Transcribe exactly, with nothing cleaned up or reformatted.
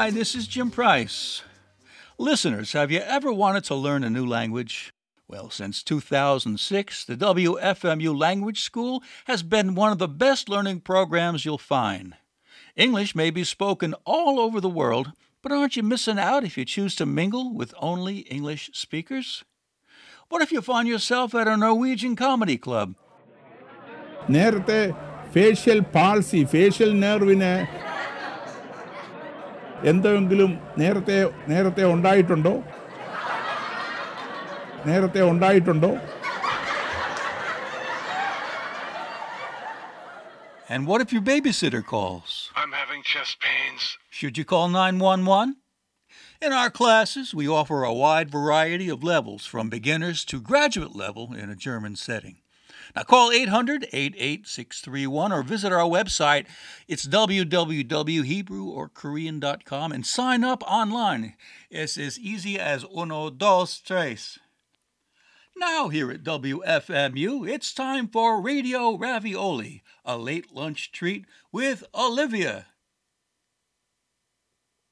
Hi, this is Jim Price. Listeners, have you ever wanted to learn a new language? Well, since two thousand six, the W F M U Language School has been one of the best learning programs you'll find. English may be spoken all over the world, but aren't you missing out if you choose to mingle with only English speakers? What if you find yourself at a Norwegian comedy club? നേരത്തെ facial palsy facial നെർവിന് എന്തെങ്കിലും നേരത്തെ നേരത്തെ ഉണ്ടായിട്ടുണ്ടോ നേരത്തെ ഉണ്ടായിട്ടുണ്ടോ And what if your babysitter calls? I'm having chest pains. Should you call nine one one? In our classes, we offer a wide variety of levels, from beginners to graduate level in a German setting. Now call eight hundred, eight eight six three one or visit our website. It's w w w dot hebrew or korean dot com and sign up online. It's as easy as uno, dos, tres. Now here at W F M U, it's time for Radio Ravioli, a late lunch treat with Olivia.